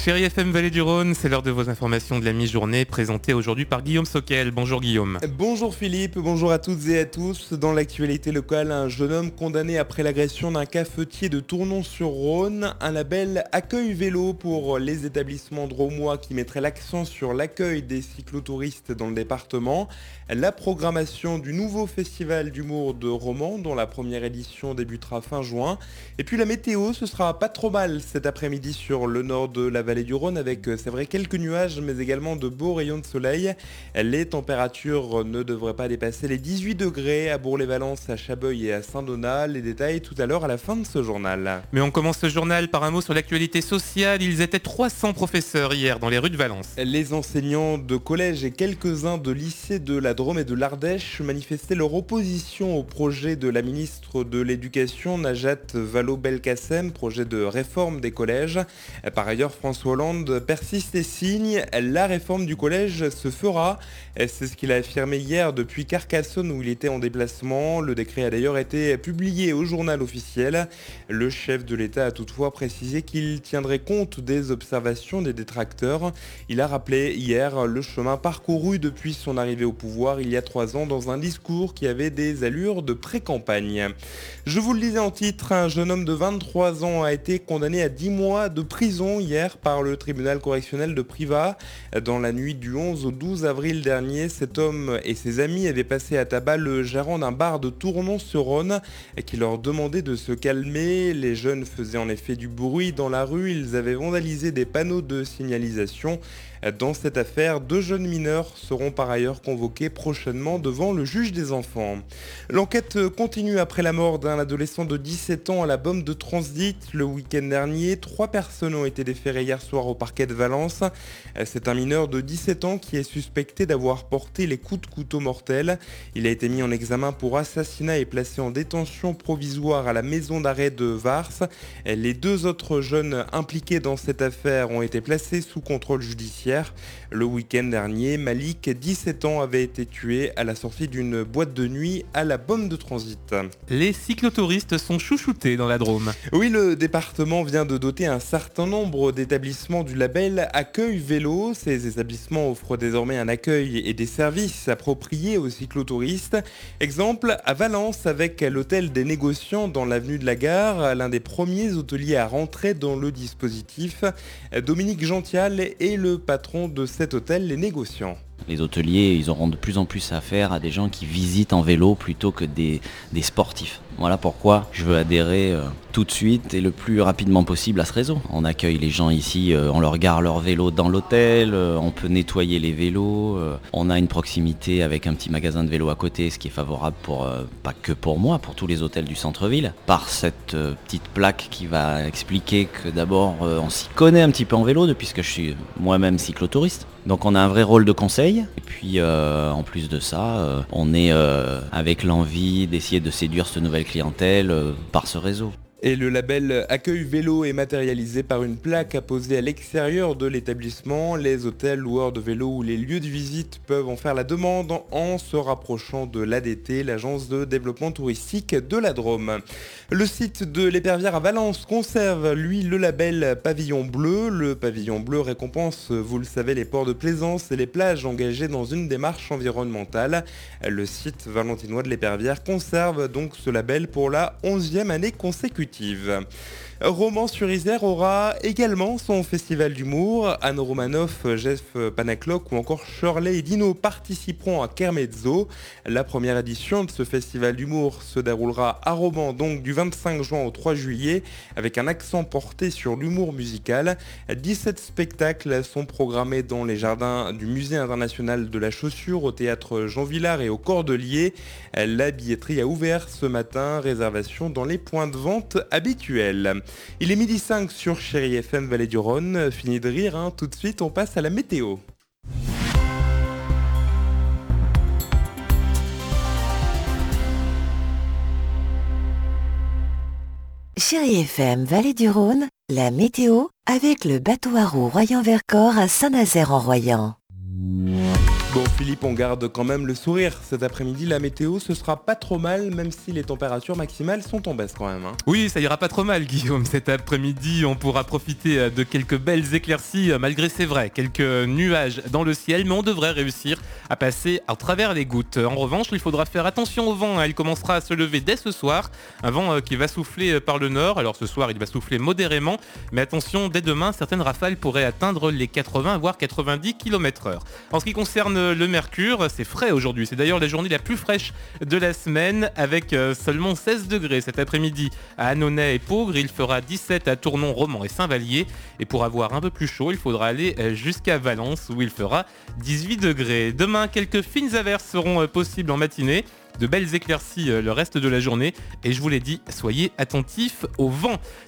Chérie FM Vallée du Rhône, c'est l'heure de vos informations de la mi-journée présentées aujourd'hui par Guillaume Soquel. Bonjour Guillaume. Bonjour Philippe, bonjour à toutes et à tous. Dans l'actualité locale, un jeune homme condamné après l'agression d'un cafetier de Tournon-sur-Rhône. Un label Accueil Vélo pour les établissements drômois qui mettrait l'accent sur l'accueil des cyclotouristes dans le département. La programmation du nouveau festival d'humour de Romans dont la première édition débutera fin juin. Et puis la météo, ce sera pas trop mal cet après-midi sur le nord de la vallée du Rhône avec, c'est vrai, quelques nuages mais également de beaux rayons de soleil. Les températures ne devraient pas dépasser les 18 degrés à Bourg-les-Valences, à Chabeuil et à Saint-Donat. Les détails tout à l'heure à la fin de ce journal. Mais on commence ce journal par un mot sur l'actualité sociale. Ils étaient 300 professeurs hier dans les rues de Valence. Les enseignants de collège et quelques-uns de lycées de la Drôme et de l'Ardèche manifestaient leur opposition au projet de la ministre de l'Éducation, Najat Vallaud-Belkacem, projet de réforme des collèges. Par ailleurs, François Hollande persiste et signe, la réforme du collège se fera. C'est ce qu'il a affirmé hier depuis Carcassonne où il était en déplacement. Le décret a d'ailleurs été publié au journal officiel. Le chef de l'État a toutefois précisé qu'il tiendrait compte des observations des détracteurs. Il a rappelé hier le chemin parcouru depuis son arrivée au pouvoir il y a 3 ans dans un discours qui avait des allures de pré-campagne. Je vous le disais en titre, un jeune homme de 23 ans a été condamné à 10 mois de prison hier par le tribunal correctionnel de Privas. Dans la nuit du 11 au 12 avril dernier, cet homme et ses amis avaient passé à tabac le gérant d'un bar de Tournon-sur-Rhône qui leur demandait de se calmer. Les jeunes faisaient en effet du bruit dans la rue, ils avaient vandalisé des panneaux de signalisation. Dans cette affaire, 2 jeunes mineurs seront par ailleurs convoqués prochainement devant le juge des enfants. L'enquête continue après la mort d'un adolescent de 17 ans à la bombe de transit le week-end dernier. 3 personnes ont été déférées hier soir au parquet de Valence. C'est un mineur de 17 ans qui est suspecté d'avoir porté les coups de couteau mortels. Il a été mis en examen pour assassinat et placé en détention provisoire à la maison d'arrêt de Vars. Les 2 autres jeunes impliqués dans cette affaire ont été placés sous contrôle judiciaire. Le week-end dernier, Malik, 17 ans, avait été tué à la sortie d'une boîte de nuit à la bombe de transit. Les cyclotouristes sont chouchoutés dans la Drôme. Oui, le département vient de doter un certain nombre d'établissements du label Accueil Vélo. Ces établissements offrent désormais un accueil et des services appropriés aux cyclotouristes. Exemple, à Valence, avec l'hôtel des négociants dans l'avenue de la Gare, l'un des premiers hôteliers à rentrer dans le dispositif. Dominique Gential est le patron de cet hôtel, les négociants. Les hôteliers, ils auront de plus en plus affaire à des gens qui visitent en vélo plutôt que des sportifs. Voilà pourquoi je veux adhérer tout de suite et le plus rapidement possible à ce réseau. On accueille les gens ici, on leur gare leur vélo dans l'hôtel, on peut nettoyer les vélos, on a une proximité avec un petit magasin de vélo à côté, ce qui est favorable pour, pas que pour moi, pour tous les hôtels du centre-ville. Par cette petite plaque qui va expliquer que d'abord on s'y connaît un petit peu en vélo depuis que je suis moi-même cyclotouriste. Donc on a un vrai rôle de conseil et puis en plus de ça, on est avec l'envie d'essayer de séduire cette nouvelle clientèle par ce réseau. Et le label Accueil Vélo est matérialisé par une plaque apposée à l'extérieur de l'établissement. Les hôtels, loueurs de vélos ou les lieux de visite peuvent en faire la demande en se rapprochant de l'ADT, l'agence de développement touristique de la Drôme. Le site de l'Épervière à Valence conserve, lui, le label Pavillon Bleu. Le Pavillon Bleu récompense, vous le savez, les ports de plaisance et les plages engagées dans une démarche environnementale. Le site valentinois de l'Épervière conserve donc ce label pour la 11e année consécutive. Romans-sur-Isère aura également son festival d'humour. Anne Romanoff, Jeff Panacloc ou encore Shirley et Dino participeront à Kermezzo. La première édition de ce festival d'humour se déroulera à Romans, donc du 25 juin au 3 juillet, avec un accent porté sur l'humour musical. 17 spectacles sont programmés dans les jardins du Musée international de la chaussure, au théâtre Jean Villard et au Cordelier. La billetterie a ouvert ce matin, réservation dans les points de vente habituels. Il est 12h05 sur Chérie FM Vallée du Rhône. Fini de rire, hein. Tout de suite on passe à la météo. Chérie FM Vallée du Rhône, la météo avec le bateau à roues Royan-Vercors à Saint-Nazaire-en-Royan. Bon Philippe, on garde quand même le sourire. Cet après-midi, la météo, ce sera pas trop mal, même si les températures maximales sont en baisse quand même. Oui, ça ira pas trop mal, Guillaume. Cet après-midi, on pourra profiter de quelques belles éclaircies, malgré, c'est vrai, quelques nuages dans le ciel, mais on devrait réussir à passer à travers les gouttes. En revanche, il faudra faire attention au vent. Il commencera à se lever dès ce soir. Un vent qui va souffler par le nord. Alors ce soir, il va souffler modérément, mais attention, dès demain, certaines rafales pourraient atteindre les 80 voire 90 km/h. En ce qui concerne le mercure, c'est frais aujourd'hui. C'est d'ailleurs la journée la plus fraîche de la semaine, avec seulement 16 degrés cet après-midi à Annonay et Peaugres. Il fera 17 à Tournon, Romans et Saint-Vallier. Et pour avoir un peu plus chaud, il faudra aller jusqu'à Valence où il fera 18 degrés. Demain, quelques fines averses seront possibles en matinée. De belles éclaircies le reste de la journée. Et je vous l'ai dit, soyez attentifs au vent.